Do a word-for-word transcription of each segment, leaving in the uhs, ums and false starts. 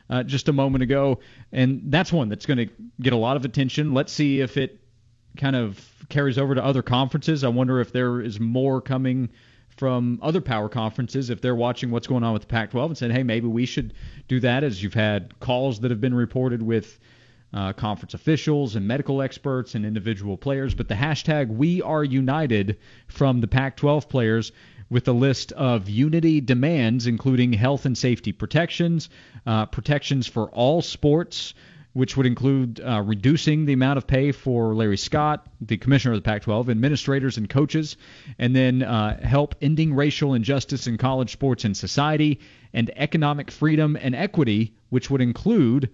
uh, just a moment ago. And that's one that's going to get a lot of attention. Let's see if it kind of carries over to other conferences. I wonder if there is more coming from other power conferences, if they're watching what's going on with the Pac twelve and saying, hey, maybe we should do that, as you've had calls that have been reported with uh, conference officials and medical experts and individual players. But the hashtag We Are United from the Pac twelve players with a list of unity demands, including health and safety protections, uh, protections for all sports, which would include uh, reducing the amount of pay for Larry Scott, the commissioner of the Pac twelve, administrators and coaches, and then uh, help ending racial injustice in college sports and society, and economic freedom and equity, which would include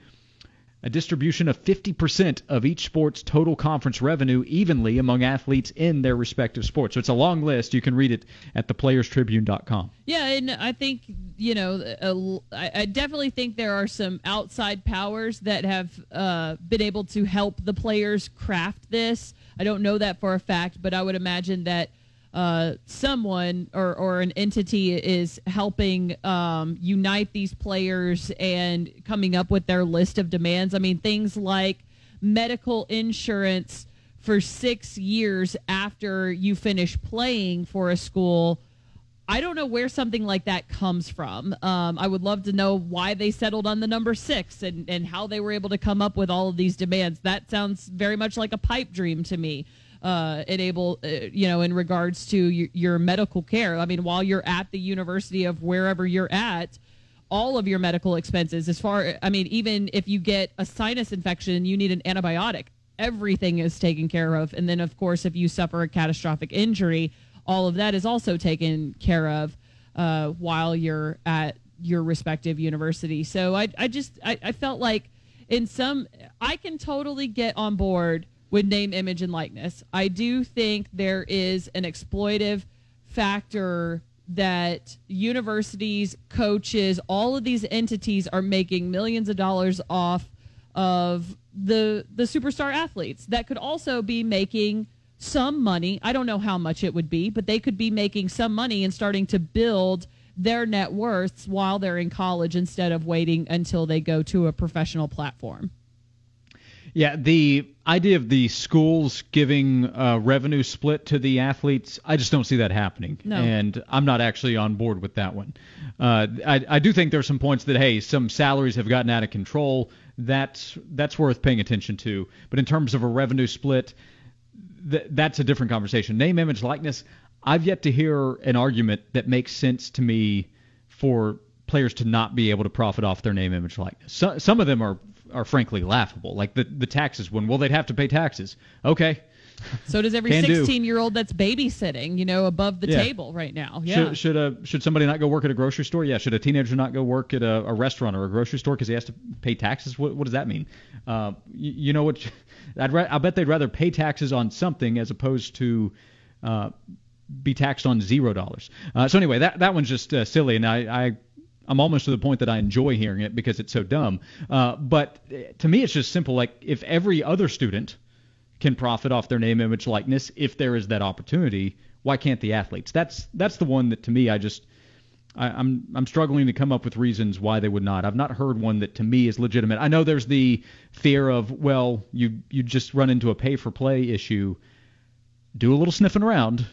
a distribution of fifty percent of each sport's total conference revenue evenly among athletes in their respective sports. So it's a long list. You can read it at the players tribune dot com. Yeah, and I think, you know, uh, I, I definitely think there are some outside powers that have uh, been able to help the players craft this. I don't know that for a fact, but I would imagine that uh, someone or, or an entity is helping um, unite these players and coming up with their list of demands. I mean, things like medical insurance for six years after you finish playing for a school. I don't know where something like that comes from. Um, I would love to know why they settled on the number six and, and how they were able to come up with all of these demands. That sounds very much like a pipe dream to me. Uh, enable, uh, you know, in regards to your, your medical care. I mean, while you're at the university of wherever you're at, all of your medical expenses, as far, I mean, even if you get a sinus infection, you need an antibiotic, everything is taken care of. And then, of course, if you suffer a catastrophic injury, all of that is also taken care of uh, while you're at your respective university. So I, I just, I, I felt like in some, I can totally get on board with name, image, and likeness. I do think there is an exploitive factor that universities, coaches, all of these entities are making millions of dollars off of the the superstar athletes that could also be making some money. I don't know how much it would be, but they could be making some money and starting to build their net worths while they're in college instead of waiting until they go to a professional platform. Yeah, the idea of the schools giving a revenue split to the athletes, I just don't see that happening. No. And I'm not actually on board with that one. Uh, I, I do think there are some points that, hey, some salaries have gotten out of control. That's that's worth paying attention to. But in terms of a revenue split, th- that's a different conversation. Name, image, likeness, I've yet to hear an argument that makes sense to me for players to not be able to profit off their name, image, likeness. So, some of them are are frankly laughable, like the the taxes one. Well, they'd have to pay taxes. Okay. So does every sixteen-year-old that's babysitting, you know, above the yeah. table right now. Yeah. Should should, a, should somebody not go work at a grocery store? Yeah. Should a teenager not go work at a, a restaurant or a grocery store because he has to pay taxes? What what does that mean? Uh, you, you know what? I'd ra- I bet they'd rather pay taxes on something as opposed to uh, be taxed on zero dollars. Uh, so anyway, that that one's just uh, silly, and I. I I'm almost to the point that I enjoy hearing it because it's so dumb. Uh, but to me, it's just simple. Like, if every other student can profit off their name, image, likeness, if there is that opportunity, why can't the athletes? That's that's the one that, to me, I just I, I'm I'm struggling to come up with reasons why they would not. I've not heard one that to me is legitimate. I know there's the fear of, well, you you just run into a pay-for-play issue. Do a little sniffing around,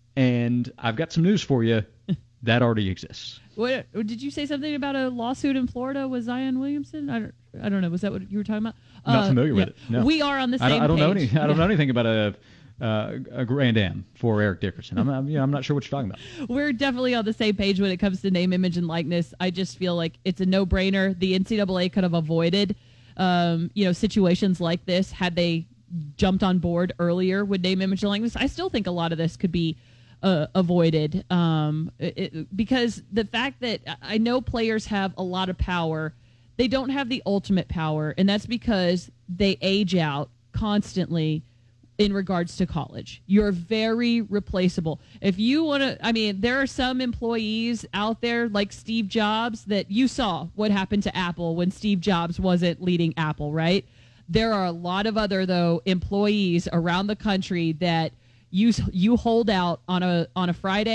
and I've got some news for you. That already exists. What did you say something about a lawsuit in Florida with Zion Williamson? I don't, I don't know. Was that what you were talking about? I'm not uh, familiar with yeah. it. No. We are on the same I don't, I don't page. know any. I don't yeah. know anything about a uh, a Grand Am for Eric Dickerson. I'm I'm, yeah, I'm not sure what you're talking about. We're definitely on the same page when it comes to name, image, and likeness. I just feel like it's a no-brainer. The N C double A could have avoided, um, you know, situations like this had they jumped on board earlier with name, image, and likeness. I still think a lot of this could be Uh, avoided um, it, because the fact that I know players have a lot of power, they don't have the ultimate power, and that's because they age out constantly in regards to college. You're very replaceable. If you want to, I mean, there are some employees out there like Steve Jobs that you saw what happened to Apple when Steve Jobs wasn't leading Apple, right? There are a lot of other, though, employees around the country that You you hold out on a on a Friday,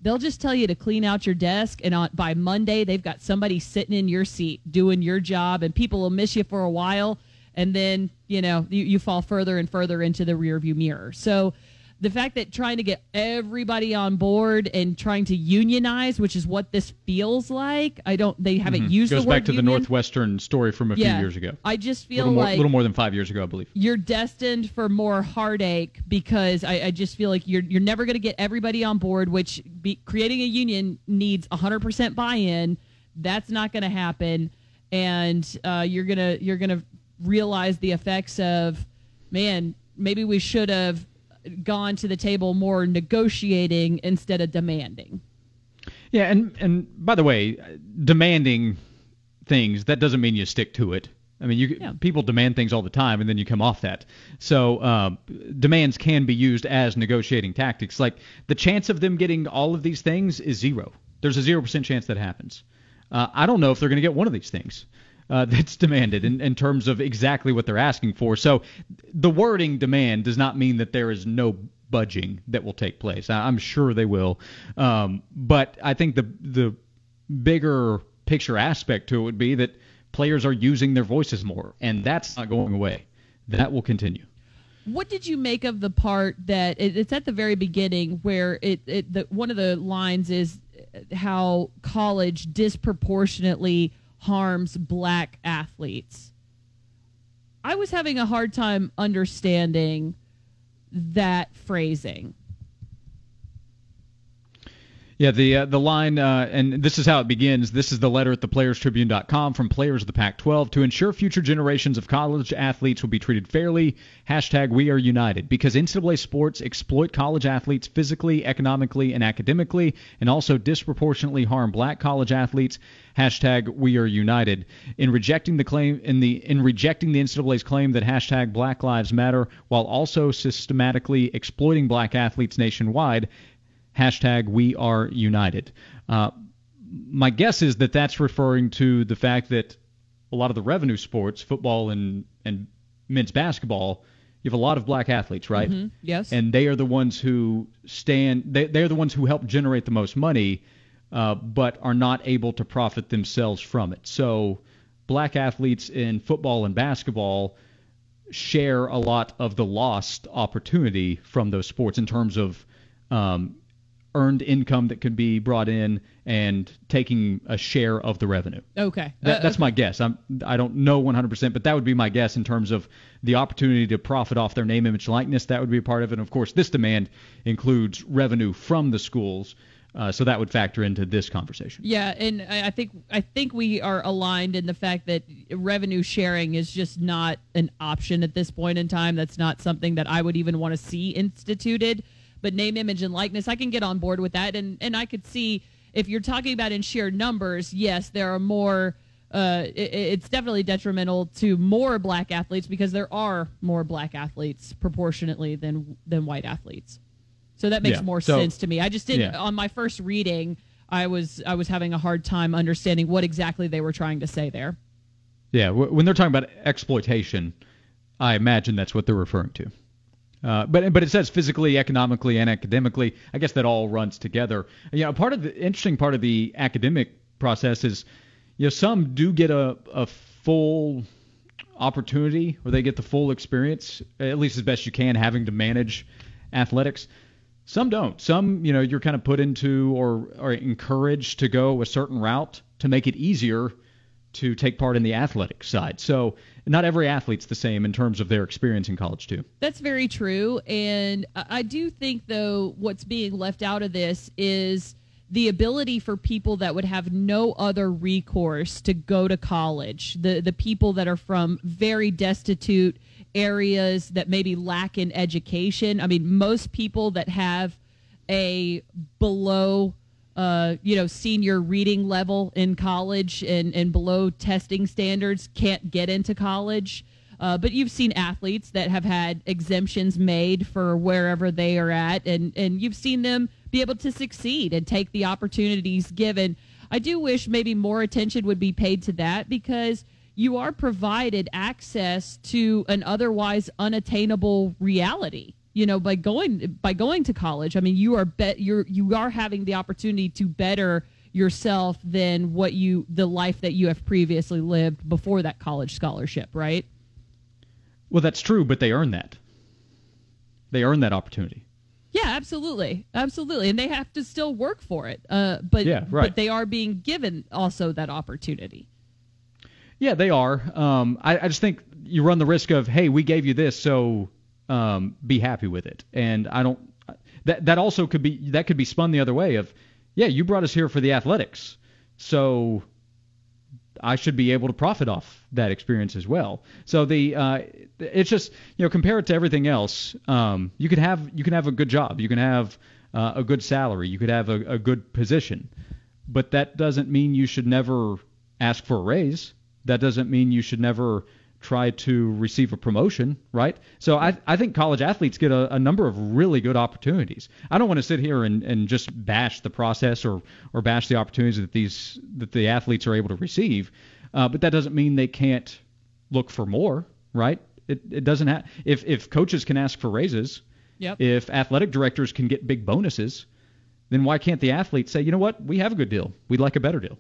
they'll just tell you to clean out your desk, and on, by Monday they've got somebody sitting in your seat doing your job, and people will miss you for a while, and then you know you, you fall further and further into the rearview mirror. So the fact that trying to get everybody on board and trying to unionize, which is what this feels like, I don't. They haven't mm-hmm. used Goes the word back to union. the Northwestern story from a yeah, few years ago. I just feel a little more, like little more than five years ago, I believe. You're destined for more heartache because I, I just feel like you're you're never going to get everybody on board. Which be, creating a union needs one hundred percent buy-in. That's not going to happen, and uh, you're gonna you're gonna realize the effects of, man, maybe we should have gone to the table more negotiating instead of demanding. Yeah, and and by the way, demanding things, that doesn't mean you stick to it. I mean, you yeah. people demand things all the time, and then you come off that. So um, demands can be used as negotiating tactics. Like, the chance of them getting all of these things is zero. There's a zero percent chance that happens. Uh, I don't know if they're going to get one of these things uh, that's demanded in, in terms of exactly what they're asking for. So the wording demand does not mean that there is no budging that will take place. I, I'm sure they will. Um, but I think the the bigger picture aspect to it would be that players are using their voices more, and that's not going away. That will continue. What did you make of the part that it, it's at the very beginning where it, it the, one of the lines is how college disproportionately harms black athletes? I was having a hard time understanding that phrasing. Yeah, the uh, the line, uh, and this is how it begins. This is the letter at the players tribune dot com from players of the Pac twelve. To ensure future generations of college athletes will be treated fairly, hashtag we are united. Because N C double A sports exploit college athletes physically, economically, and academically, and also disproportionately harm black college athletes, hashtag we are united. In rejecting the claim, in the in rejecting the N C double A's claim that hashtag Black Lives Matter, while also systematically exploiting black athletes nationwide, hashtag we are united. Uh, my guess is that that's referring to the fact that a lot of the revenue sports, football and, and men's basketball, you have a lot of black athletes, right? Mm-hmm. Yes. And they are the ones who stand, they, they're the ones who help generate the most money, uh, but are not able to profit themselves from it. So black athletes in football and basketball share a lot of the lost opportunity from those sports in terms of um, earned income that could be brought in and taking a share of the revenue. Okay. That, uh, that's okay. my guess. I'm, I don't know one hundred percent, but that would be my guess in terms of the opportunity to profit off their name, image, likeness. That would be a part of it. And, of course, this demand includes revenue from the schools, uh, so that would factor into this conversation. Yeah, and I I think I think we are aligned in the fact that revenue sharing is just not an option at this point in time. That's not something that I would even want to see instituted. But name, image, and likeness, I can get on board with that. And, and I could see if you're talking about in sheer numbers, yes, there are more uh, – it, it's definitely detrimental to more black athletes because there are more black athletes proportionately than than white athletes. So that makes yeah. more so, sense to me. I just didn't yeah. – on my first reading, I was I was having a hard time understanding what exactly they were trying to say there. Yeah, when they're talking about exploitation, I imagine that's what they're referring to. Uh, but but it says physically, economically, and academically. I guess that all runs together. You know, part of the interesting part of the academic process is, you know, some do get a, a full opportunity, or they get the full experience, at least as best you can, having to manage athletics. Some don't. Some, you know, you're kind of put into or, or encouraged to go a certain route to make it easier to take part in the athletic side. So not every athlete's the same in terms of their experience in college, too. That's very true. And I do think, though, what's being left out of this is the ability for people that would have no other recourse to go to college, the, the people that are from very destitute areas that maybe lack in education. I mean, most people that have a below Uh, you know, senior reading level in college and, and below testing standards can't get into college. Uh, but you've seen athletes that have had exemptions made for wherever they are at, and, and you've seen them be able to succeed and take the opportunities given. I do wish maybe more attention would be paid to that because you are provided access to an otherwise unattainable reality. you know, by going by going to college. I mean, you are bet you're you are having the opportunity to better yourself than what you the life that you have previously lived before that college scholarship, right? Well, that's true, but they earn that. They earn that opportunity. Yeah, absolutely, absolutely, and they have to still work for it. Uh, but yeah, right. but they are being given also that opportunity. Yeah, they are. Um, I, I just think you run the risk of, hey, we gave you this, so um, be happy with it. And I don't. That that also could be that could be spun the other way of, yeah, you brought us here for the athletics, so I should be able to profit off that experience as well. So the uh, it's just, you know, compare it to everything else. Um, you could have you can have a good job, you can have uh, a good salary, you could have a, a good position, but that doesn't mean you should never ask for a raise. That doesn't mean you should never try to receive a promotion, right? So I I think college athletes get a, a number of really good opportunities. I don't want to sit here and, and just bash the process or or bash the opportunities that these that the athletes are able to receive, uh, but that doesn't mean they can't look for more, right? It it doesn't have if if coaches can ask for raises, yep. If athletic directors can get big bonuses, then why can't the athletes say, you know what, we have a good deal, we'd like a better deal?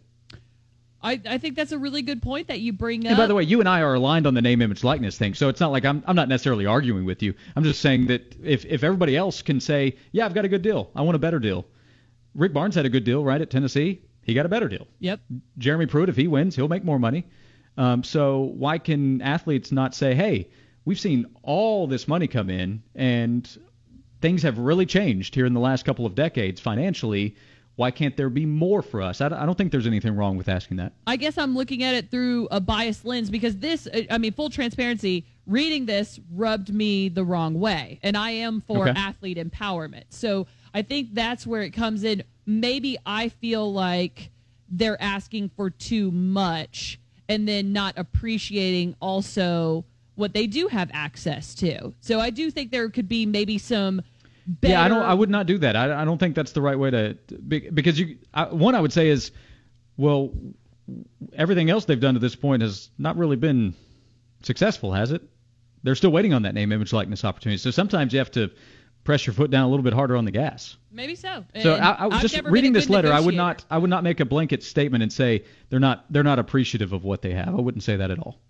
I, I think that's a really good point that you bring up. And by the way, you and I are aligned on the name, image, likeness thing, so it's not like I'm I'm not necessarily arguing with you. I'm just saying that if, if everybody else can say, yeah, I've got a good deal, I want a better deal. Rick Barnes had a good deal, right, at Tennessee. He got a better deal. Yep. Jeremy Pruitt, if he wins, he'll make more money. Um, so why can athletes not say, hey, we've seen all this money come in, and things have really changed here in the last couple of decades financially. Why can't there be more for us? I don't think there's anything wrong with asking that. I guess I'm looking at it through a biased lens because this, I mean, full transparency, reading this rubbed me the wrong way. And I am for okay. athlete empowerment. So I think that's where it comes in. Maybe I feel like they're asking for too much and then not appreciating also what they do have access to. So I do think there could be maybe some better. Yeah, I don't. I would not do that. I, I don't think that's the right way to, because you. I, one I would say is, well, everything else they've done to this point has not really been successful, has it? They're still waiting on that name, image, likeness opportunity. So sometimes you have to press your foot down a little bit harder on the gas. Maybe so. So I, I was just reading this letter. I would not. I would not make a blanket statement and say they're not. They're not appreciative of what they have. I wouldn't say that at all.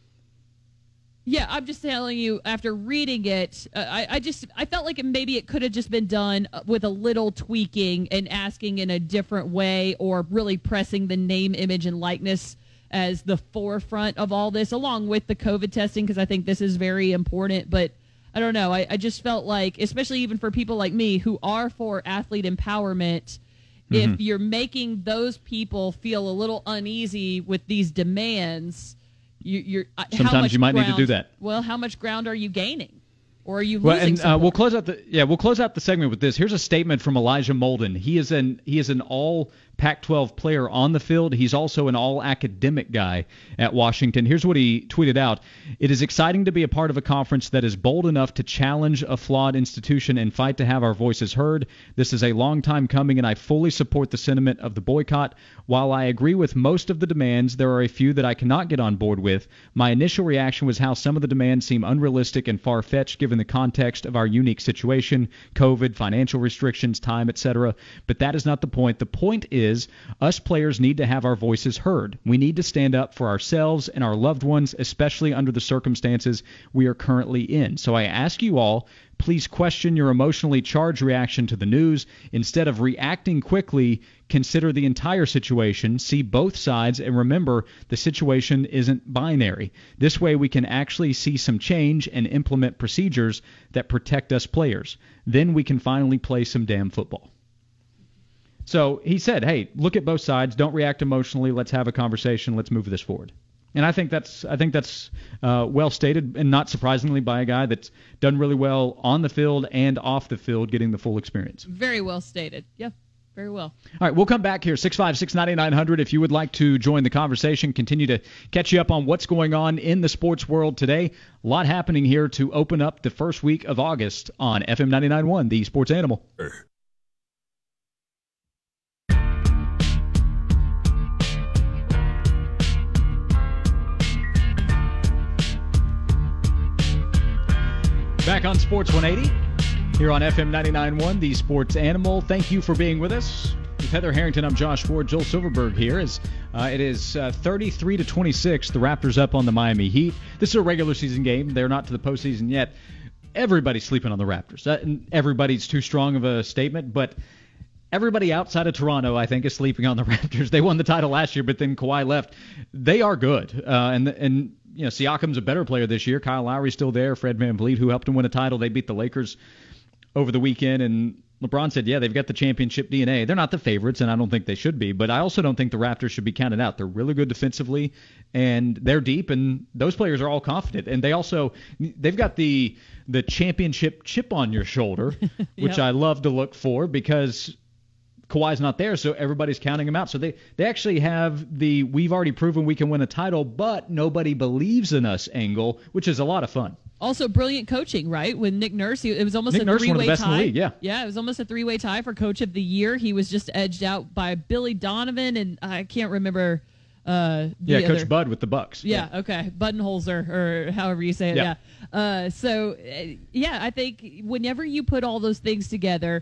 Yeah, I'm just telling you, after reading it, uh, I, I just I felt like it, maybe it could have just been done with a little tweaking and asking in a different way, or really pressing the name, image, and likeness as the forefront of all this, along with the COVID testing, because I think this is very important. But I don't know. I, I just felt like, especially even for people like me who are for athlete empowerment, mm-hmm. if you're making those people feel a little uneasy with these demands, You, you're, Sometimes how much you might ground, need to do that. Well, how much ground are you gaining, or are you well, losing? And uh, we'll close out the yeah we'll close out the segment with this. Here's a statement from Elijah Molden. He is an he is an all Pac twelve player on the field. He's also an all academic guy at Washington. Here's what he tweeted out. It is exciting to be a part of a conference that is bold enough to challenge a flawed institution and fight to have our voices heard. This is a long time coming, and I fully support the sentiment of the boycott. While I agree with most of the demands, there are a few that I cannot get on board with. My initial reaction was how some of the demands seem unrealistic and far-fetched given the context of our unique situation, COVID, financial restrictions, time, et cetera. But that is not the point. The point is Is us players need to have our voices heard. We need to stand up for ourselves and our loved ones, especially under the circumstances we are currently in. So I ask you all, please question your emotionally charged reaction to the news. Instead of reacting quickly, consider the entire situation, see both sides, and remember the situation isn't binary. This way we can actually see some change and implement procedures that protect us players. Then we can finally play some damn football. So he said, hey, look at both sides. Don't react emotionally. Let's have a conversation. Let's move this forward. And I think that's I think that's uh, well stated, and not surprisingly by a guy that's done really well on the field and off the field, getting the full experience. Very well stated. Yeah, very well. All right, we'll come back here, six five six, nine nine hundred. If you would like to join the conversation, continue to catch you up on what's going on in the sports world today. A lot happening here to open up the first week of August on F M ninety-nine point one, the Sports Animal. Back on Sports one eighty, Here on F M ninety-nine point one, the Sports Animal. Thank you for being with us. With Heather Harrington, I'm Josh Ford. Joel Silverberg here. As uh, it is uh, thirty-three to twenty-six, the Raptors up on the Miami Heat. This is a regular season game. They're not to the postseason yet. Everybody's sleeping on the Raptors. Uh, everybody's too strong of a statement, but everybody outside of Toronto, I think, is sleeping on the Raptors. They won the title last year, but then Kawhi left. They are good, uh, and and you know Siakam's a better player this year. Kyle Lowry's still there. Fred VanVleet, who helped him win a title, they beat the Lakers over the weekend, and LeBron said, yeah, they've got the championship D N A. They're not the favorites, and I don't think they should be, but I also don't think the Raptors should be counted out. They're really good defensively, and they're deep, and those players are all confident. And they also they've got the the championship chip on your shoulder, which Yep. I love to look for because Kawhi's not there, so everybody's counting him out. So they, they actually have the we've already proven we can win a title, but nobody believes in us angle, which is a lot of fun. Also, brilliant coaching, right? With Nick Nurse, he, it was almost Nick a Nurse, one of the three-way best in tie. the league, yeah. yeah, it was almost a three-way tie for Coach of the Year. He was just edged out by Billy Donovan, and I can't remember. Uh, the Yeah, other. Coach Bud with the Bucks. Yeah, okay. Budenholzer, or however you say it. Yeah. Yeah. Uh, so, uh, yeah, I think whenever you put all those things together,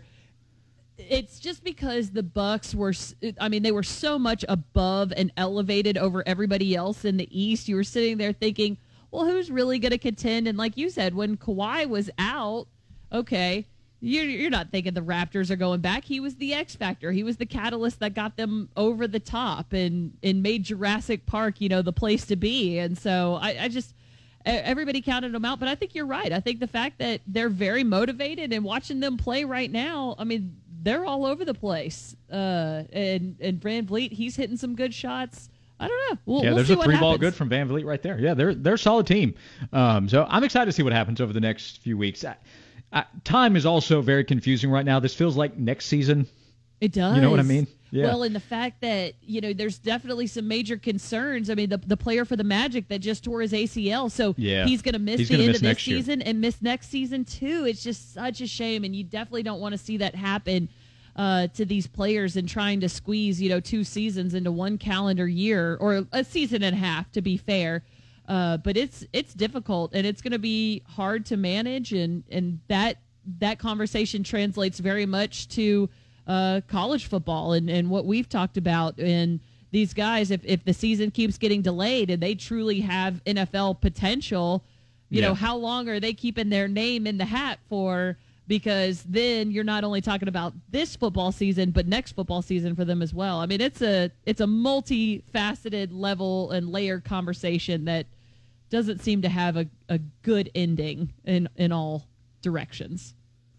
it's just because the Bucks were, s- I mean, they were so much above and elevated over everybody else in the East. You were sitting there thinking, well, who's really going to contend? And like you said, when Kawhi was out, okay, you're, you're not thinking the Raptors are going back. He was the X factor. He was the catalyst that got them over the top and, and made Jurassic Park, you know, the place to be. And so I, I just, e- everybody counted them out. But I think you're right. I think the fact that they're very motivated and watching them play right now, I mean, they're all over the place. Uh, and, and Van Vliet, he's hitting some good shots. I don't know. We'll, Yeah, we'll there's see a what three ball happens. good from Van Vliet right there. Yeah, they're they're a solid team. Um, so I'm excited to see what happens over the next few weeks. I, I, time is also very confusing right now. This feels like next season. It does. You know what I mean? Yeah. Well, and the fact that, you know, there's definitely some major concerns. I mean, the the player for the Magic that just tore his A C L, so Yeah. he's going to miss He's the gonna end miss of this next year. season and miss next season too. It's just such a shame, and you definitely don't want to see that happen uh, to these players and trying to squeeze, you know, two seasons into one calendar year, or a season and a half, to be fair. Uh, but it's it's difficult, and it's going to be hard to manage, and and that that conversation translates very much to uh, college football and, and what we've talked about. And these guys, if, if the season keeps getting delayed and they truly have N F L potential, you Yeah. know, how long are they keeping their name in the hat for? Because then you're not only talking about this football season, but next football season for them as well. I mean, it's a it's a multifaceted level and layered conversation that doesn't seem to have a, a good ending in, in all directions.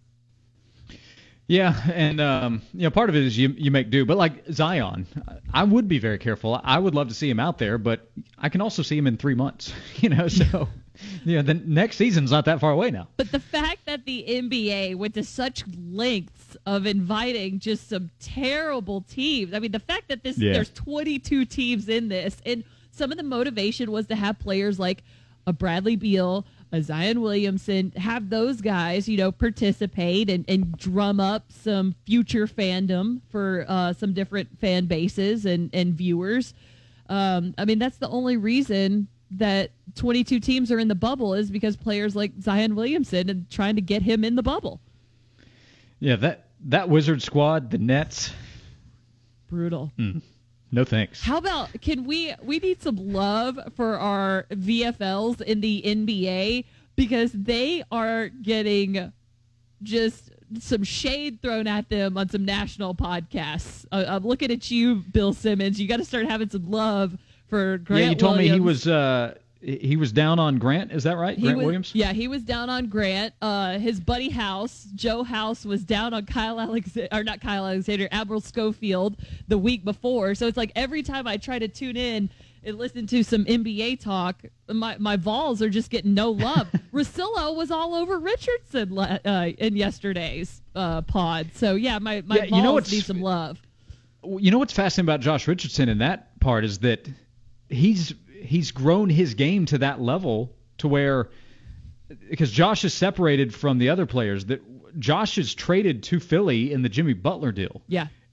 Yeah, and um, you know, part of it is you you make do, but like Zion, I would be very careful. I would love to see him out there, but I can also see him in three months. You know, so yeah, the next season's not that far away now. But the fact that the N B A went to such lengths of inviting just some terrible teams. I mean, the fact that this Yeah. there's twenty-two teams in this, and some of the motivation was to have players like a Bradley Beal, a Zion Williamson, have those guys, you know, participate and, and drum up some future fandom for uh, some different fan bases and, and viewers. Um, I mean, that's the only reason that twenty-two teams are in the bubble, is because players like Zion Williamson and trying to get him in the bubble. Yeah, that that Wizard squad, the Nets, Brutal. no thanks. How about, can we we need some love for our V F Ls in the N B A, because they are getting just some shade thrown at them on some national podcasts. Uh, I'm looking at you, Bill Simmons. You got to start having some love for Grant yeah, you told Williams. me he was uh, he was down on Grant. Is that right? He Grant was- Williams? Yeah, he was down on Grant. Uh, his buddy House, Joe House, was down on Kyle Alexander, or not Kyle Alexander, Admiral Schofield the week before. So it's like every time I try to tune in and listen to some N B A talk, my, my Vols are just getting no love. Russillo was all over Richardson le- uh, in yesterday's uh, pod. So yeah, my, my Yeah, you Vols know what's- need some love. You know what's fascinating about Josh Richardson in that part is that he's he's grown his game to that level to where, because Josh is separated from the other players, that Josh is traded to Philly in the Jimmy Butler deal. Yeah.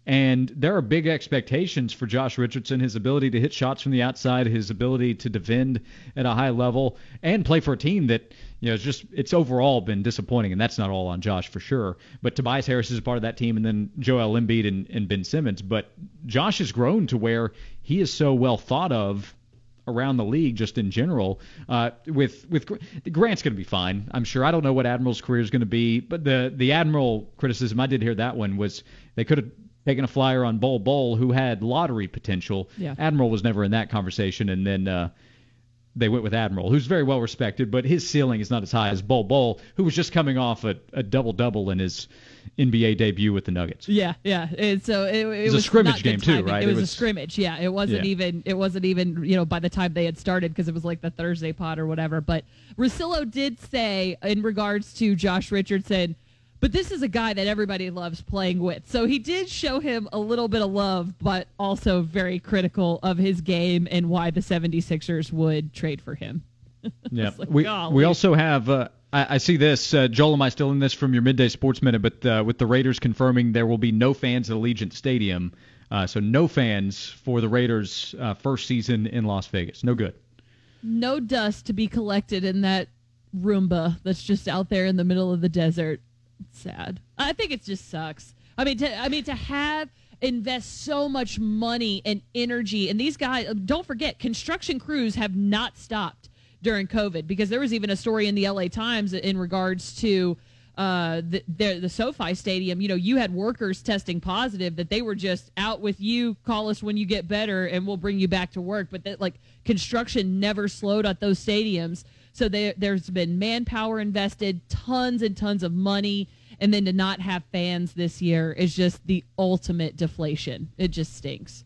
And there are big expectations for Josh Richardson, his ability to hit shots from the outside, his ability to defend at a high level, and play for a team that, you know, it's just it's overall been disappointing, and that's not all on Josh for sure. But Tobias Harris is a part of that team, and then Joel Embiid and, and Ben Simmons. But Josh has grown to where he is so well thought of around the league just in general. Uh, with with Grant's going to be fine, I'm sure. I don't know what Admiral's career is going to be, but the the Admiral criticism, I did hear that one, was they could have taken a flyer on Bol Bol, who had lottery potential. Yeah. Admiral was never in that conversation, and then uh, they went with Admiral, who's very well respected, but his ceiling is not as high as Bol Bol, who was just coming off a, a double-double in his N B A debut with the Nuggets. Yeah, yeah. And so it, it, it was, was a scrimmage not game good too, timing. right? It was, it was a scrimmage. Yeah, it wasn't yeah. even. It wasn't even. You know, by the time they had started, because it was like the Thursday pod or whatever. But Russillo did say in regards to Josh Richardson, but this is a guy that everybody loves playing with. So he did show him a little bit of love, but also very critical of his game and why the seventy-sixers would trade for him. Yeah, like, we golly. we also have. Uh, I, I see this. Uh, Joel, am I still in this from your midday sports minute? But uh, with the Raiders confirming there will be no fans at Allegiant Stadium, uh, so no fans for the Raiders' uh, first season in Las Vegas. No good. No dust to be collected in that Roomba that's just out there in the middle of the desert. It's sad. I think it just sucks. I mean, to, I mean to have invest so much money and energy, and these guys. Don't forget, construction crews have not stopped during COVID, because there was even a story in the L A Times in regards to uh, the, the the SoFi Stadium. You know, you had workers testing positive that they were just out with you. Call us when you get better, and we'll bring you back to work. But that, like, construction never slowed at those stadiums. So they, there's been manpower invested, tons and tons of money, and then to not have fans this year is just the ultimate deflation. It just stinks.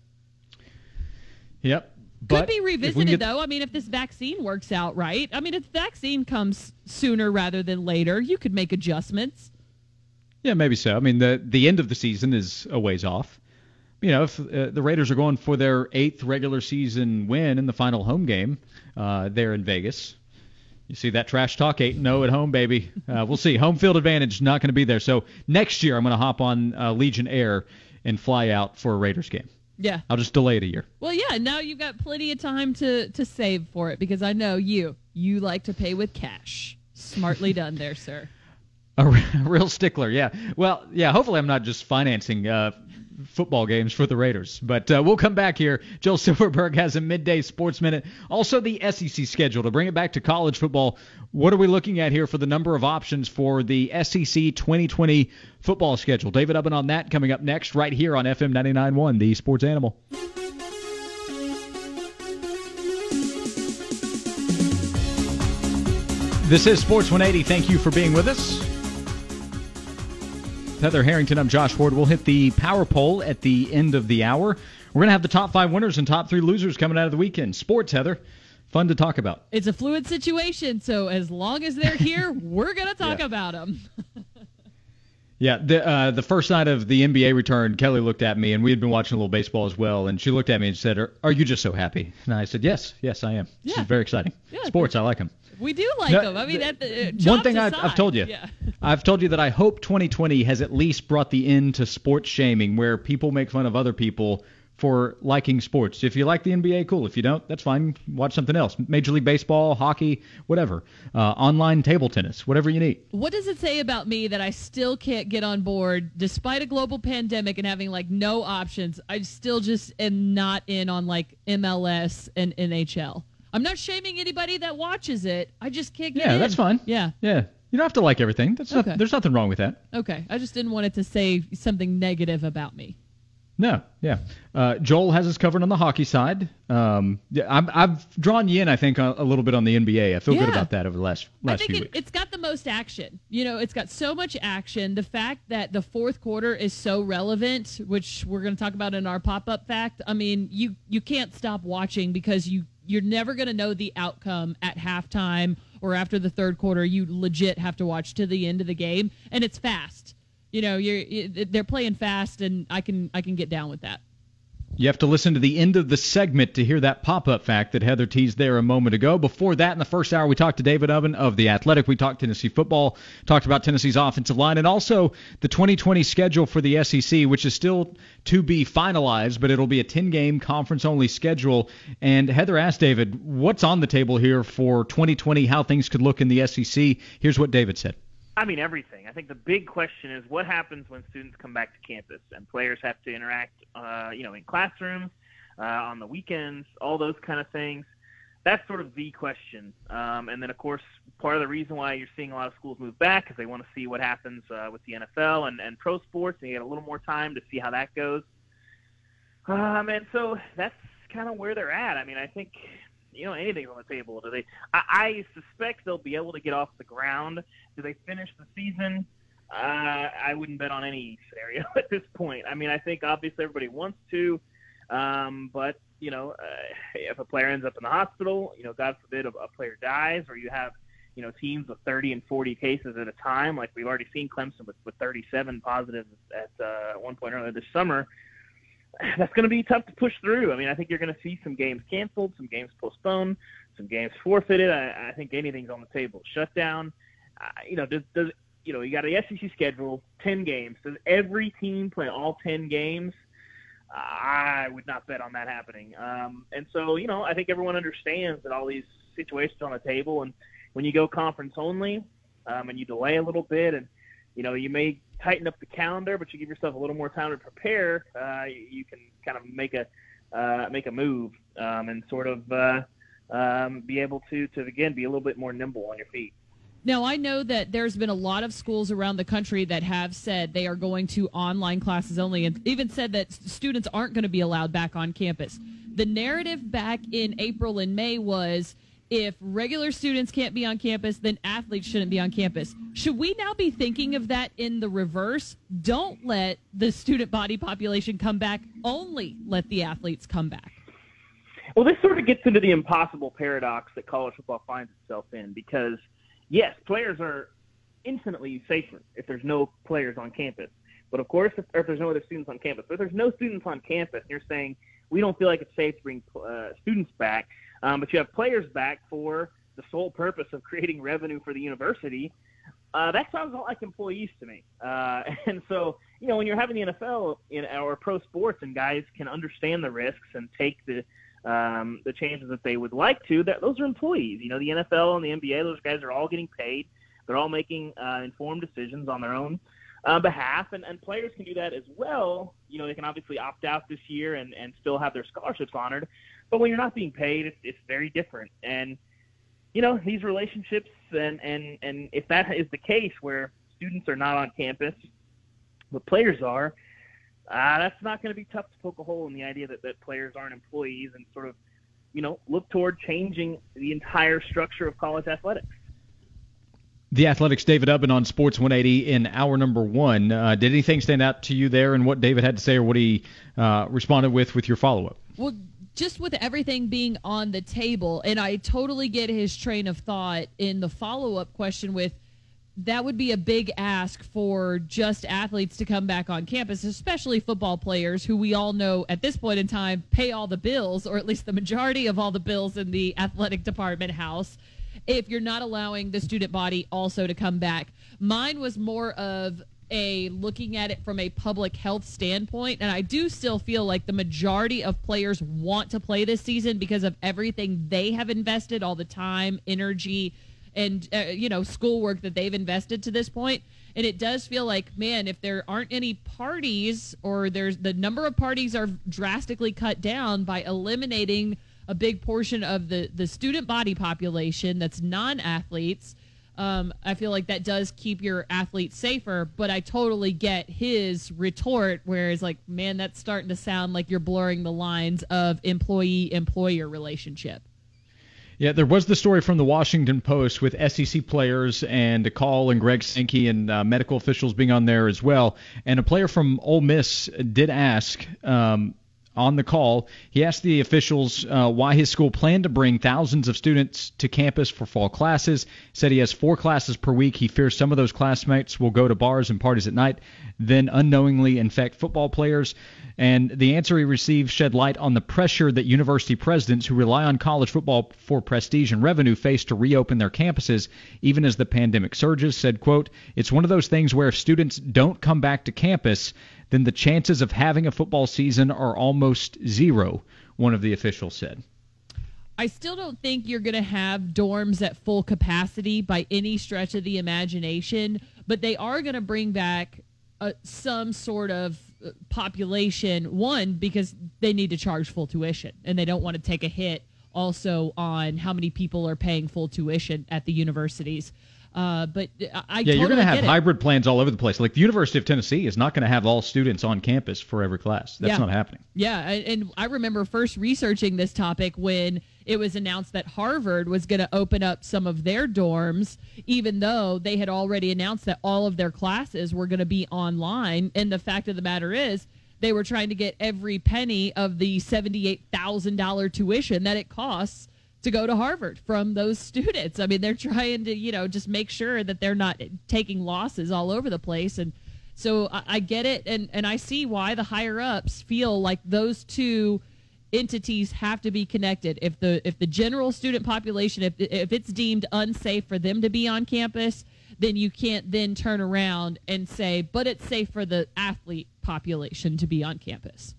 Yep. Could But be if we revisited, get- though. I mean, if this vaccine works out right. I mean, if the vaccine comes sooner rather than later, you could make adjustments. Yeah, maybe so. I mean, the the end of the season is a ways off. You know, if uh, the Raiders are going for their eighth regular season win in the final home game uh, there in Vegas, you see that trash talk, eight and oh at home, baby. Uh, we'll see. Home field advantage not going to be there. So next year I'm going to hop on uh, Legion Air and fly out for a Raiders game. Yeah. I'll just delay it a year. Well, yeah, now you've got plenty of time to, to save for it, because I know you. You like to pay with cash. Smartly done there, sir. A re- real stickler, yeah. Well, yeah, hopefully I'm not just financing uh, football games for the Raiders. But uh, we'll come back here. Joel Silverberg has a midday sports minute. Also the S E C schedule. To bring it back to college football, what are we looking at here for the number of options for the S E C twenty twenty football schedule? David Ubben on that coming up next right here on F M ninety-nine point one, the Sports Animal. This is Sports one eighty. Thank you for being with us. Heather Harrington, I'm Josh Ward. We'll hit the power poll at the end of the hour. We're going to have the top five winners and top three losers coming out of the weekend. Sports, Heather. Fun to talk about. It's a fluid situation, so as long as they're here, we're going to talk Yeah. about them. Yeah, the uh, the first night of the N B A return, Kelly looked at me, and we had been watching a little baseball as well, and she looked at me and said, are, are you just so happy? And I said, yes, yes, I am. This Yeah. is very exciting. Yeah. Sports, I like them. We do like No, them. I mean, the- at the, uh, One jobs thing I've, aside, I've told you, Yeah. I've told you that I hope twenty twenty has at least brought the end to sports shaming, where people make fun of other people for liking sports. If you like the N B A, cool. If you don't, that's fine. Watch something else. Major League Baseball, hockey, whatever. Uh, online table tennis, whatever you need. What does it say about me that I still can't get on board, despite a global pandemic and having like no options? I still just am not in on like M L S and N H L. I'm not shaming anybody that watches it. I just can't get Yeah, in. that's fine. Yeah. Yeah. You don't have to like everything. That's not, Okay. there's nothing wrong with that. Okay. I just didn't want it to say something negative about me. No, yeah. Uh, Joel has us covered on the hockey side. Um, yeah, I've, I've drawn you in, I think, a, a little bit on the N B A. I feel good Yeah. about that over the last I last think few it, weeks. it's got the most action. You know, it's got so much action. The fact that the fourth quarter is so relevant, which we're going to talk about in our pop-up fact. I mean, you you can't stop watching because you you're never going to know the outcome at halftime or after the third quarter. You legit have to watch to the end of the game, and it's fast. You know, you're you, they're playing fast, and I can I can get down with that. You have to listen to the end of the segment to hear that pop-up fact that Heather teased there a moment ago. Before that, in the first hour, we talked to David Oven of The Athletic. We talked Tennessee football, talked about Tennessee's offensive line, and also the twenty twenty schedule for the S E C, which is still to be finalized, but it'll be a ten-game conference-only schedule. And Heather asked David, what's on the table here for twenty twenty, how things could look in the S E C? Here's what David said. I mean, everything. I think the big question is what happens when students come back to campus and players have to interact, uh, you know, in classrooms, uh, on the weekends, all those kind of things. That's sort of the question. Um, and then, of course, part of the reason why you're seeing a lot of schools move back is they want to see what happens uh, with the N F L and, and pro sports, and you get a little more time to see how that goes. Um, and so that's kind of where they're at. I mean, I think – you know, anything's on the table. Do they? I, I suspect they'll be able to get off the ground. Do they finish the season? Uh, I wouldn't bet on any scenario at this point. I mean, I think obviously everybody wants to, um, but you know, uh, if a player ends up in the hospital, you know, God forbid a, a player dies, or you have, you know, teams with thirty and forty cases at a time, like we've already seen Clemson with, with thirty-seven positives at uh, one point earlier this summer. That's going to be tough to push through. I mean, I think you're going to see some games canceled, some games postponed, some games forfeited. I, I think anything's on the table. Shutdown. Uh, you know, does, does you know you got a S E C schedule, ten games. Does every team play all ten games? Uh, I would not bet on that happening. Um, and so, you know, I think everyone understands that all these situations are on the table. And when you go conference only, um, and you delay a little bit, and you know, you may tighten up the calendar, but you give yourself a little more time to prepare, uh, you, you can kind of make a uh, make a move um, and sort of uh, um, be able to, to, again, be a little bit more nimble on your feet. Now, I know that there's been a lot of schools around the country that have said they are going to online classes only, and even said that students aren't going to be allowed back on campus. The narrative back in April and May was, if regular students can't be on campus, then athletes shouldn't be on campus. Should we now be thinking of that in the reverse? Don't let the student body population come back. Only let the athletes come back. Well, this sort of gets into the impossible paradox that college football finds itself in because, yes, players are infinitely safer if there's no players on campus. But, of course, if, or if there's no other students on campus. But if there's no students on campus and you're saying we don't feel like it's safe to bring uh, students back, Um, but you have players back for the sole purpose of creating revenue for the university, uh, that sounds a lot like employees to me. Uh, and so, you know, when you're having the N F L in, or pro sports and guys can understand the risks and take the um, the changes that they would like to, that those are employees. You know, the N F L and the N B A, those guys are all getting paid. They're all making uh, informed decisions on their own uh, behalf, and, and players can do that as well. You know, they can obviously opt out this year and, and still have their scholarships honored. But when you're not being paid, it's, it's very different. And, you know, these relationships, and, and, and if that is the case where students are not on campus, but players are, uh, that's not going to be tough to poke a hole in the idea that, that players aren't employees and sort of, you know, look toward changing the entire structure of college athletics. The Athletics' David Ubben on Sports one eighty in hour number one. Uh, did anything stand out to you there in what David had to say or what he uh, responded with with your follow-up? Well, just with everything being on the table, and I totally get his train of thought in the follow-up question with that would be a big ask for just athletes to come back on campus, especially football players who we all know at this point in time pay all the bills, or at least the majority of all the bills in the athletic department house, if you're not allowing the student body also to come back. Mine was more of a looking at it from a public health standpoint, and I do still feel like the majority of players want to play this season because of everything they have invested, all the time, energy, and uh, you know, schoolwork that they've invested to this point. And it does feel like, man, if there aren't any parties, or there's the number of parties are drastically cut down by eliminating a big portion of the the student body population that's non-athletes, Um, I feel like that does keep your athletes safer, but I totally get his retort where it's like, man, that's starting to sound like you're blurring the lines of employee-employer relationship. Yeah, there was the story from the Washington Post with S E C players and DeCall and Greg Sankey and uh, medical officials being on there as well. And a player from Ole Miss did ask um, on the call. He asked the officials uh, why his school planned to bring thousands of students to campus for fall classes. Said he has four classes per week. He fears some of those classmates will go to bars and parties at night, then unknowingly infect football players. And the answer he received shed light on the pressure that university presidents who rely on college football for prestige and revenue face to reopen their campuses, even as the pandemic surges. Said, quote, "It's one of those things where if students don't come back to campus, then the chances of having a football season are almost zero," one of the officials said. I still don't think you're going to have dorms at full capacity by any stretch of the imagination, but they are going to bring back uh, some sort of population, one, because they need to charge full tuition, and they don't want to take a hit also on how many people are paying full tuition at the universities. Uh, but I yeah, totally you're going to have get it. hybrid plans all over the place. Like the University of Tennessee is not going to have all students on campus for every class. That's yeah. not happening. Yeah, and I remember first researching this topic when it was announced that Harvard was going to open up some of their dorms, even though they had already announced that all of their classes were going to be online. And the fact of the matter is, they were trying to get every penny of the seventy-eight thousand dollars tuition that it costs to go to Harvard from those students. I mean, they're trying to, you know, just make sure that they're not taking losses all over the place. And so I, I get it, and, and I see why the higher-ups feel like those two entities have to be connected. If the if the general student population, if if it's deemed unsafe for them to be on campus, then you can't then turn around and say, but it's safe for the athlete population to be on campus.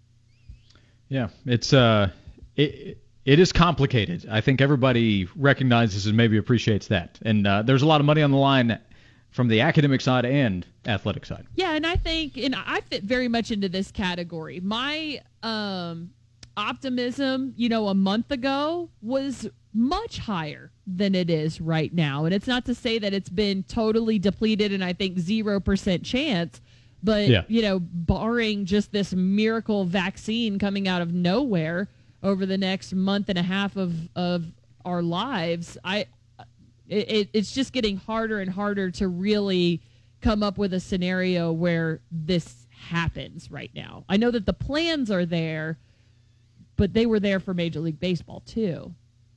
Yeah, it's uh, it it is complicated. I think everybody recognizes and maybe appreciates that. And uh, there's a lot of money on the line from the academic side and athletic side. Yeah, and I think, and I fit very much into this category. My um, optimism, you know, a month ago was much higher than it is right now. And it's not to say that it's been totally depleted and I think zero percent chance, but, yeah. you know, barring just this miracle vaccine coming out of nowhere over the next month and a half of, of our lives, I it, it's just getting harder and harder to really come up with a scenario where this happens right now. I know that the plans are there, but they were there for Major League Baseball too.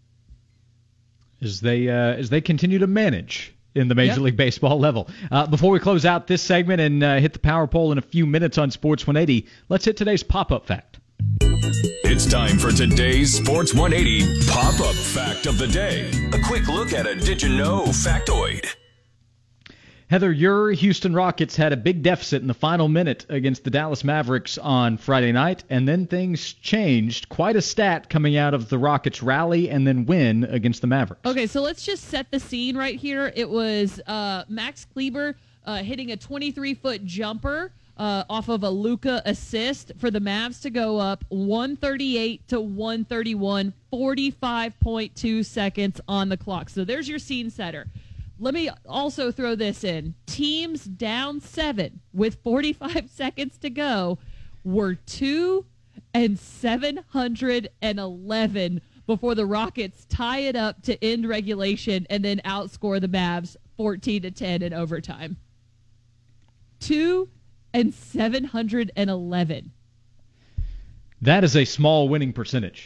As they uh, as they continue to manage in the Major yep. League Baseball level. Uh, before we close out this segment and uh, hit the power poll in a few minutes on Sports one eighty, let's hit today's pop-up fact. It's time for today's Sports one eighty pop-up fact of the day. A quick look at a Did You Know factoid. Heather, your Houston Rockets had a big deficit in the final minute against the Dallas Mavericks on Friday night, and then things changed. Quite a stat coming out of the Rockets' rally and then win against the Mavericks. Okay, so let's just set the scene right here. It was uh, Max Kleber uh, hitting a twenty-three foot jumper uh, off of a Luka assist for the Mavs to go up one thirty-eight to one thirty-one, forty-five point two seconds on the clock. So there's your scene setter. Let me also throw this in. Teams down seven with forty-five seconds to go were two and seven hundred eleven before the Rockets tie it up to end regulation and then outscore the Mavs fourteen to ten in overtime. Two and seven hundred eleven. That is a small winning percentage.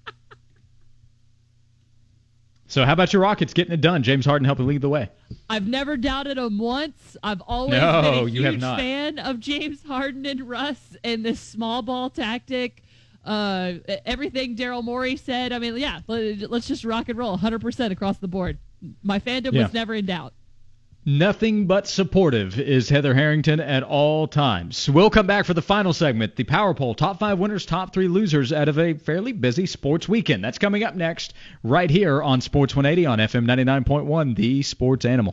So how about your Rockets getting it done? James Harden helping lead the way. I've never doubted them once. I've always no, been a you have huge not. fan of James Harden and Russ and this small ball tactic. Uh, everything Daryl Morey said. I mean, yeah, let's just rock and roll one hundred percent across the board. My fandom yeah. was never in doubt. Nothing but supportive is Heather Harrington at all times. We'll come back for the final segment, the Power Poll, top five winners, top three losers out of a fairly busy sports weekend. That's coming up next right here on Sports one eighty on F M ninety-nine point one, the Sports Animal.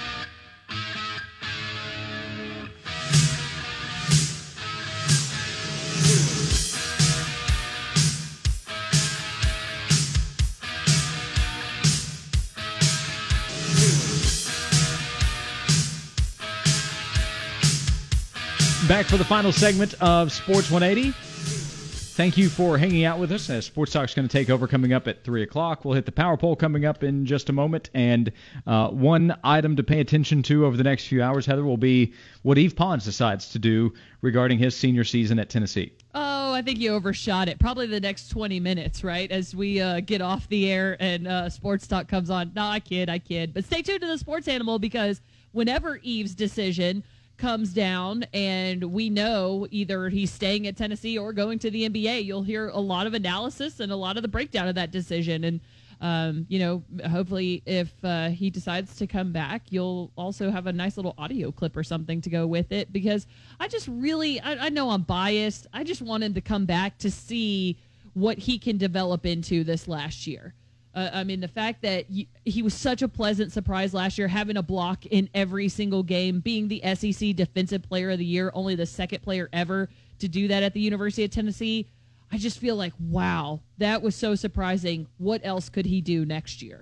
Back for the final segment of Sports one eighty. Thank you for hanging out with us as Sports Talk's going to take over coming up at three o'clock. We'll hit the Power Poll coming up in just a moment. And uh, one item to pay attention to over the next few hours, Heather, will be what Yves Pons decides to do regarding his senior season at Tennessee. Oh, I think you overshot it. Probably the next twenty minutes, right? As we uh, get off the air and uh, Sports Talk comes on. No, I kid, I kid. But stay tuned to the Sports Animal, because whenever Eve's decision comes down and we know either he's staying at Tennessee or going to the N B A, you'll hear a lot of analysis and a lot of the breakdown of that decision. And, um, you know, hopefully if uh, he decides to come back, you'll also have a nice little audio clip or something to go with it, because I just really, I, I know I'm biased. I just want him to come back to see what he can develop into this last year. Uh, I mean, the fact that you, he was such a pleasant surprise last year, having a block in every single game, being the S E C Defensive Player of the Year, only the second player ever to do that at the University of Tennessee. I just feel like, wow, that was so surprising. What else could he do next year?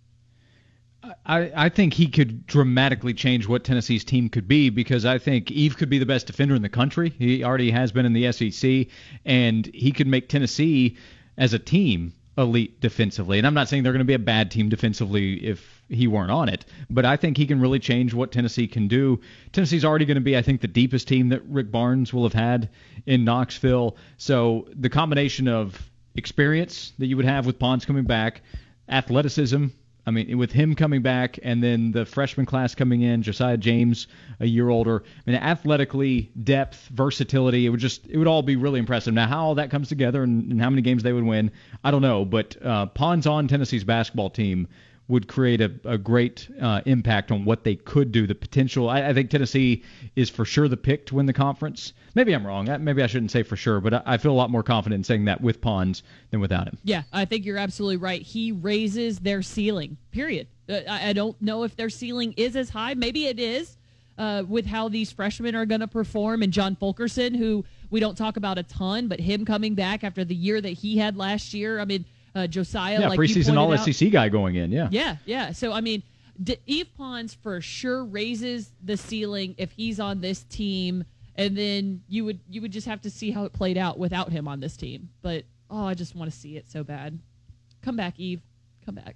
I, I think he could dramatically change what Tennessee's team could be, because I think Eve could be the best defender in the country. He already has been in the S E C, and he could make Tennessee as a team elite defensively. And I'm not saying they're going to be a bad team defensively if he weren't on it, but I think he can really change what Tennessee can do. Tennessee's already going to be, I think, the deepest team that Rick Barnes will have had in Knoxville. So the combination of experience that you would have with Pons coming back, athleticism, I mean, with him coming back, and then the freshman class coming in, Josiah James, a year older. I mean, athletically, depth, versatility, it would just, it would all be really impressive. Now, how all that comes together and, and how many games they would win, I don't know. But uh, Pons on Tennessee's basketball team would create a, a great uh, impact on what they could do. The potential, I, I think Tennessee is for sure the pick to win the conference. Maybe I'm wrong. Maybe I shouldn't say for sure, but I, I feel a lot more confident in saying that with Pons than without him. Yeah, I think you're absolutely right. He raises their ceiling, period. Uh, I, I don't know if their ceiling is as high. Maybe it is uh, with how these freshmen are going to perform. And John Fulkerson, who we don't talk about a ton, but him coming back after the year that he had last year, I mean, Uh, Josiah, yeah, like preseason All out, S E C guy going in, yeah. Yeah, yeah. So, I mean, D- Eve Pons for sure raises the ceiling if he's on this team, and then you would you would just have to see how it played out without him on this team. But, oh, I just want to see it so bad. Come back, Eve. Come back.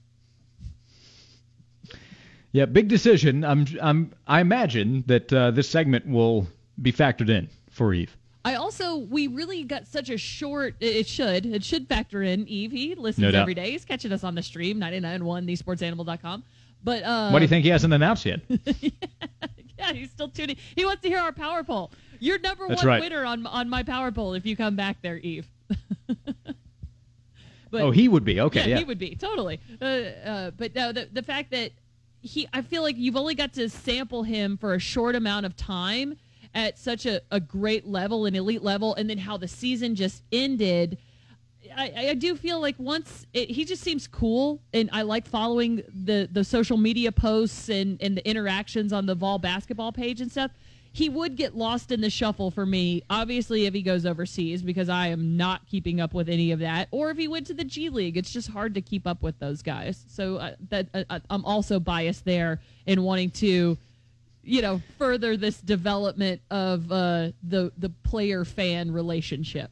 Yeah, big decision. I'm, I'm, I imagine that uh, this segment will be factored in for Eve. I also, we really got such a short, it should, it should factor in Eve. He listens no every day. He's catching us on the stream, ninety-nine point one the sports animal dot com. But, uh, what do you think he hasn't announced yet? yeah, he's still tuning. He wants to hear our power poll. You're number That's one right. winner on on my power poll if you come back there, Eve. But, oh, he would be. Okay, yeah. yeah. He would be, totally. Uh, uh, but no, the, the fact that he, I feel like you've only got to sample him for a short amount of time at such a, a great level, an elite level, and then how the season just ended. I, I do feel like once it, he just seems cool, and I like following the, the social media posts and, and the interactions on the Vol basketball page and stuff. He would get lost in the shuffle for me, obviously, if he goes overseas, because I am not keeping up with any of that. Or if he went to the G League, it's just hard to keep up with those guys. So uh, that uh, I'm also biased there in wanting to, you know, further this development of uh, the the player-fan relationship.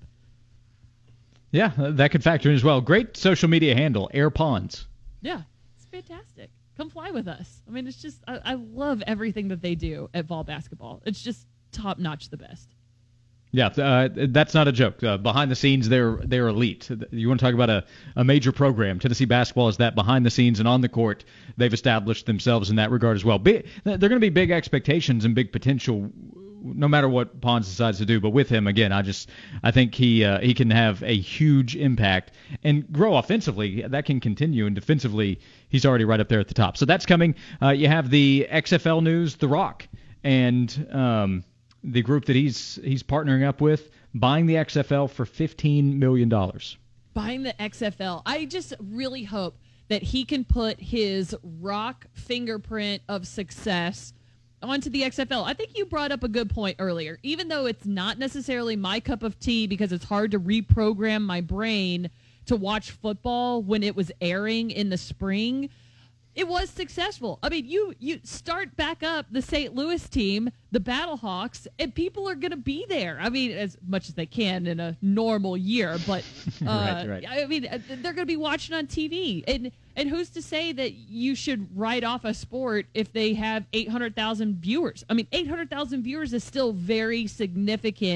Yeah, that could factor in as well. Great social media handle, Air Pons. Yeah, it's fantastic. Come fly with us. I mean, it's just, I, I love everything that they do at Vol basketball. It's just top-notch the best. Yeah, uh, that's not a joke. Uh, behind the scenes, they're they're elite. You want to talk about a, a major program. Tennessee basketball is that behind the scenes and on the court. They've established themselves in that regard as well. Big, they're going to be big expectations and big potential no matter what Pons decides to do. But with him, again, I just I think he uh, he can have a huge impact and grow offensively. That can continue, and defensively, he's already right up there at the top. So that's coming. Uh, you have the X F L news, The Rock, and um, the group that he's he's partnering up with, buying the X F L for fifteen million dollars. Buying the X F L. I just really hope that he can put his Rock fingerprint of success onto the X F L. I think you brought up a good point earlier. Even though it's not necessarily my cup of tea because it's hard to reprogram my brain to watch football when it was airing in the spring, it was successful. I mean, you you start back up the Saint Louis team, the Battlehawks, and people are going to be there. I mean, as much as they can in a normal year, but uh, right, right. I mean, they're going to be watching on T V. And and who's to say that you should write off a sport if they have eight hundred thousand viewers? I mean, eight hundred thousand viewers is still very significant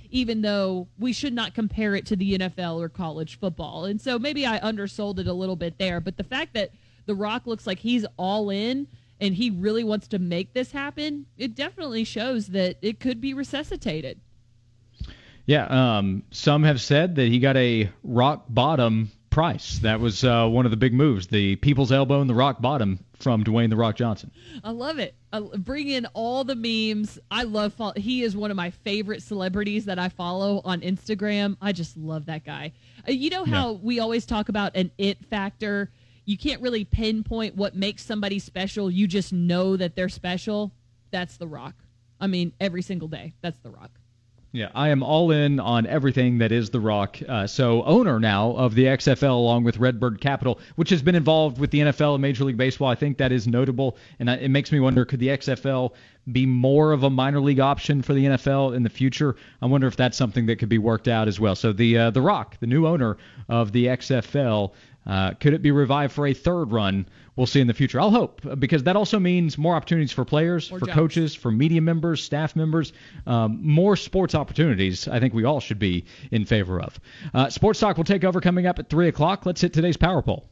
even though we should not compare it to the N F L or college football. And so maybe I undersold it a little bit there. But the fact that The Rock looks like he's all in and he really wants to make this happen, it definitely shows that it could be resuscitated. Yeah, um, some have said that he got a rock bottom price. That was uh, one of the big moves, the people's elbow and the rock bottom from Dwayne The Rock Johnson. I love it. I bring in all the memes. I love follow- he is one of my favorite celebrities that I follow on Instagram. I just love that guy. Uh, you know how yeah. we always talk about an it factor? You can't really pinpoint what makes somebody special. You just know that they're special. That's The Rock. I mean, every single day. That's The Rock. Yeah, I am all in on everything that is The Rock. Uh, so owner now of the X F L along with Redbird Capital, which has been involved with the N F L and Major League Baseball. I think that is notable, and it makes me wonder, could the X F L be more of a minor league option for the N F L in the future? I wonder if that's something that could be worked out as well. So the uh, The Rock, the new owner of the X F L, uh, could it be revived for a third run? We'll see in the future. I'll hope, because that also means more opportunities for players, more for jobs. coaches, for media members, staff members, um, more sports opportunities. I think we all should be in favor of. Uh, Sports Talk will take over coming up at three o'clock. Let's hit today's Power Poll.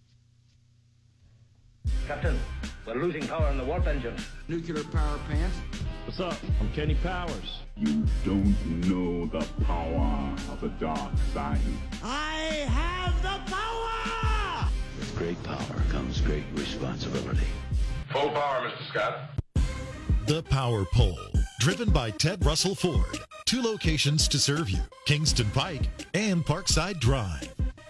Captain, we're losing power in the warp engine. Nuclear power pants. What's up? I'm Kenny Powers. You don't know the power of the dark side. I have the power! With great power comes great responsibility. Full power, Mister Scott. The Power Poll, driven by Ted Russell Ford. Two locations to serve you, Kingston Pike and Parkside Drive.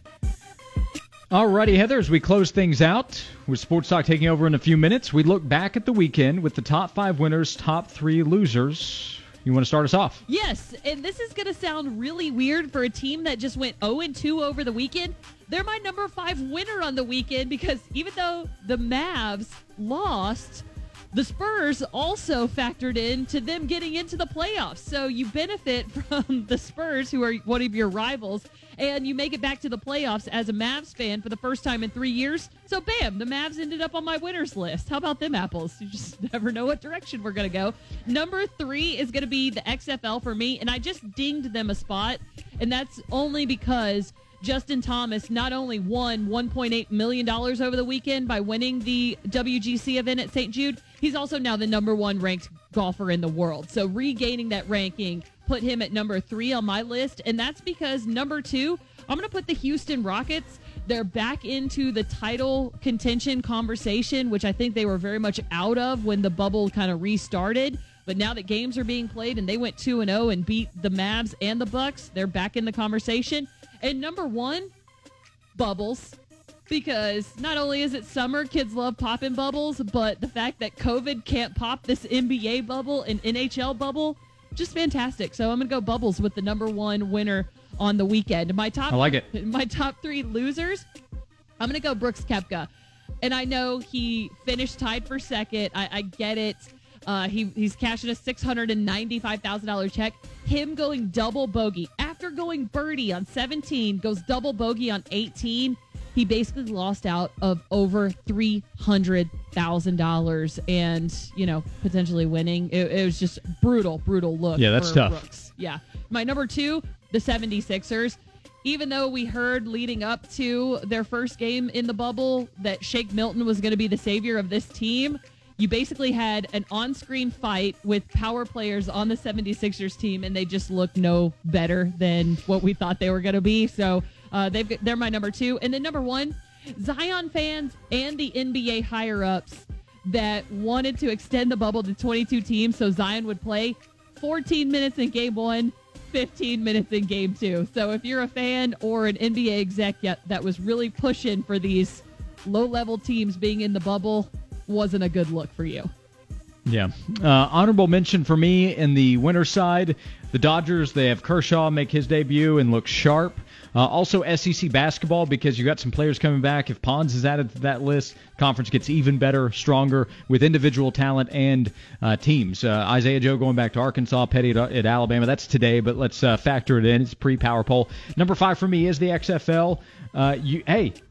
Alrighty, Heather, as we close things out with Sports Talk taking over in a few minutes, we look back at the weekend with the top five winners, top three losers. You want to start us off? Yes, and this is going to sound really weird for a team that just went oh and two over the weekend. They're my number five winner on the weekend because even though the Mavs lost, the Spurs also factored in to them getting into the playoffs. So you benefit from the Spurs, who are one of your rivals, and you make it back to the playoffs as a Mavs fan for the first time in three years. So bam, the Mavs ended up on my winners list. How about them apples? You just never know what direction we're going to go. Number three is going to be the X F L for me, and I just dinged them a spot, and that's only because Justin Thomas not only won one point eight million dollars over the weekend by winning the W G C event at Saint Jude, he's also now the number one ranked golfer in the world. So regaining that ranking put him at number three on my list, and that's because number two, I'm going to put the Houston Rockets. They're back into the title contention conversation, which I think they were very much out of when the bubble kind of restarted. But now that games are being played and they went two and oh and beat the Mavs and the Bucks, they're back in the conversation. And number one, bubbles. Because not only is it summer, kids love popping bubbles, but the fact that COVID can't pop this N B A bubble and N H L bubble, just fantastic. So I'm going to go bubbles with the number one winner on the weekend. My top, I like it. My top three losers, I'm going to go Brooks Koepka. And I know he finished tied for second. I, I get it. Uh, he he's cashing a six hundred ninety-five thousand dollars check. Him going double bogey after going birdie on seventeen, goes double bogey on eighteen. He basically lost out of over three hundred thousand dollars and, you know, potentially winning. It, it was just brutal, brutal look. Yeah, that's for tough. Brooks. Yeah. My number two, the seventy-sixers. Even though we heard leading up to their first game in the bubble that Shake Milton was going to be the savior of this team, you basically had an on-screen fight with power players on the seventy-sixers team, and they just looked no better than what we thought they were going to be. So uh, they've, they're my number two. And then number one, Zion fans and the N B A higher-ups that wanted to extend the bubble to twenty-two teams so Zion would play fourteen minutes in game one, fifteen minutes in game two. So if you're a fan or an N B A exec that was really pushing for these low-level teams being in the bubble, wasn't a good look for you. Yeah. Uh, honorable mention for me in the winner's side, the Dodgers. They have Kershaw make his debut and look sharp. Uh, also S E C basketball, because you got some players coming back. If Pons is added to that list, conference gets even better, stronger with individual talent and uh, teams. Uh, Isaiah Joe going back to Arkansas, Petty at, at Alabama. That's today, but let's uh, factor it in. It's pre-power poll. Number five for me is the X F L. Uh, you, hey,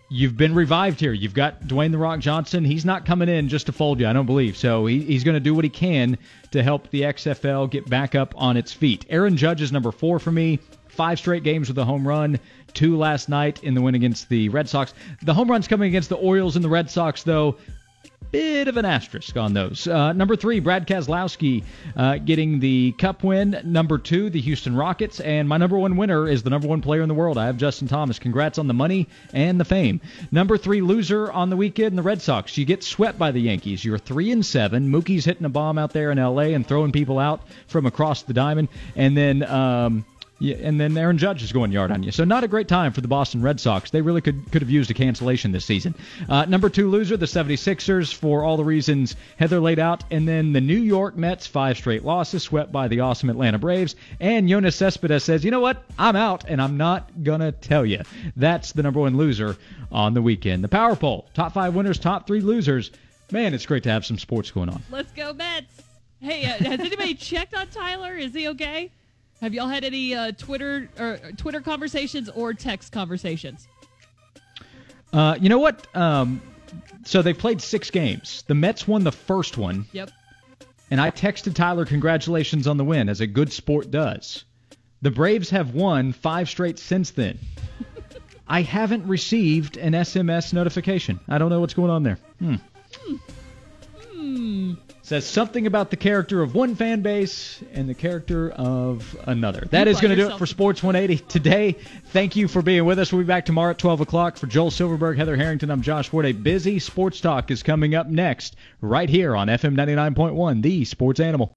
you've been revived here. You've got Dwayne The Rock Johnson. He's not coming in just to fold you, I don't believe. So he, he's going to do what he can to help the X F L get back up on its feet. Aaron Judge is number four for me. Five straight games with a home run. Two last night in the win against the Red Sox. The home runs coming against the Orioles and the Red Sox, though, bit of an asterisk on those. Uh, number three, Brad Keselowski uh, getting the Cup win. Number two, the Houston Rockets. And my number one winner is the number one player in the world. I have Justin Thomas. Congrats on the money and the fame. Number three loser on the weekend, the Red Sox. You get swept by the Yankees. You're three and seven. Mookie's hitting a bomb out there in L A and throwing people out from across the diamond. And then... Um, Yeah, and then Aaron Judge is going yard on you. So not a great time for the Boston Red Sox. They really could could have used a cancellation this season. Uh, number two loser, the seventy-sixers, for all the reasons Heather laid out. And then the New York Mets, five straight losses, swept by the awesome Atlanta Braves. And Jonas Cespedes says, you know what? I'm out, and I'm not going to tell you. That's the number one loser on the weekend. The Power Poll, top five winners, top three losers. Man, it's great to have some sports going on. Let's go Mets. Hey, uh, has anybody checked on Tyler? Is he okay? Have y'all had any uh, Twitter or Twitter conversations or text conversations? Uh, you know what? Um, so they played six games. The Mets won the first one. Yep. And I texted Tyler, congratulations on the win, as a good sport does. The Braves have won five straight since then. I haven't received an S M S notification. I don't know what's going on there. Hmm. Hmm. Hmm. Says something about the character of one fan base and the character of another. That You is going to do yourself. it for Sports one eighty today. Thank you for being with us. We'll be back tomorrow at twelve o'clock. For Joel Silverberg, Heather Harrington, I'm Josh Ward. A busy sports talk is coming up next right here on F M ninety-nine point one, the Sports Animal.